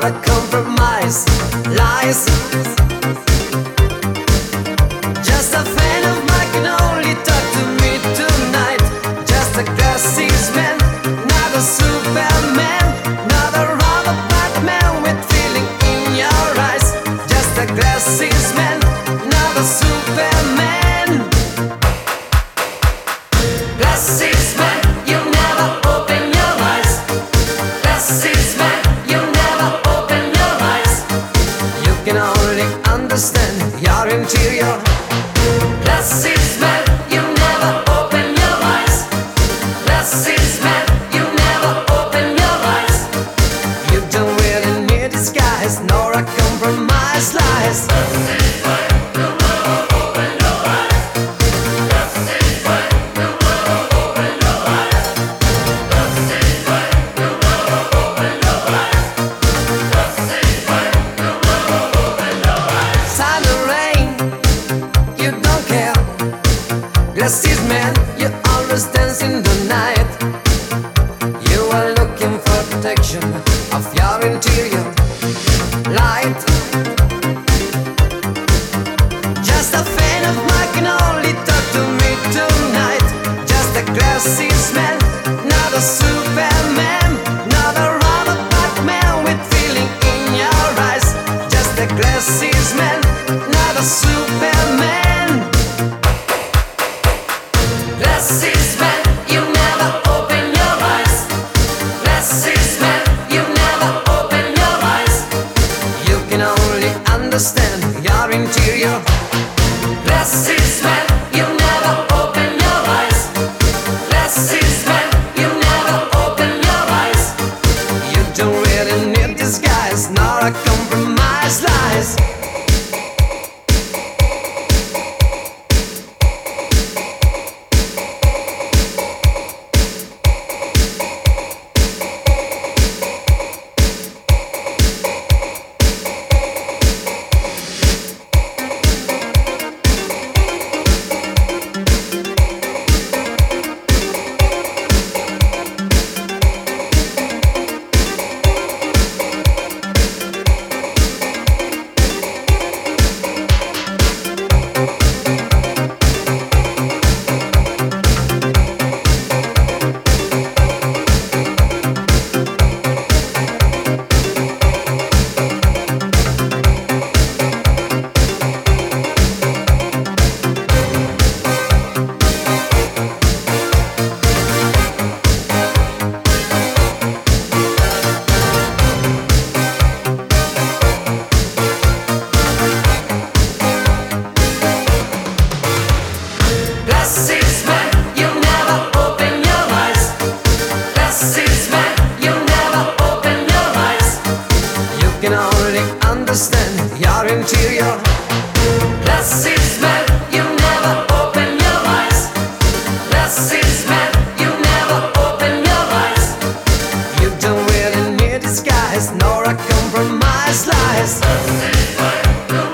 a compromise. Lies. Just a fan of mine can only talk to me tonight. Just a glasses man, not a Superman, not a rubber Batman with feeling in your eyes. Just a glasses man, not a Superman. Glasses man, you never open your eyes. Glasses man, you never open your eyes. You can only understand your interior. Glasses man, you never open your eyes. Glasses man, you never open your eyes. You don't really need disguise nor a compromise lies. Glasses man, you never open your eyes. Glasses man, you never open your eyes. Glasses man, you never open your eyes. Glasses man, you never open your eyes. Sun or rain, you don't care. Glasses man, you always dance in the night. You are looking for protection of your interior light. Just a fan of mine can only talk to me tonight. Just a glasses man, not a Superman, not a rubber Batman with feeling in your eyes. Just a glasses man, not a Superman. Glasses man, you never open your eyes. Glasses man, you never open your eyes. You can only understand your interior. Glasses man, you never open your eyes. Glasses man, you never open your eyes. You don't really need disguise nor a compromise lies. Glasses man, you never open your eyes. Glasses man, you never open your eyes. You can only understand your interior. Glasses man, you never open your eyes. Glasses man, you never open your eyes. You don't really need disguise nor a compromise lies. Glasses man,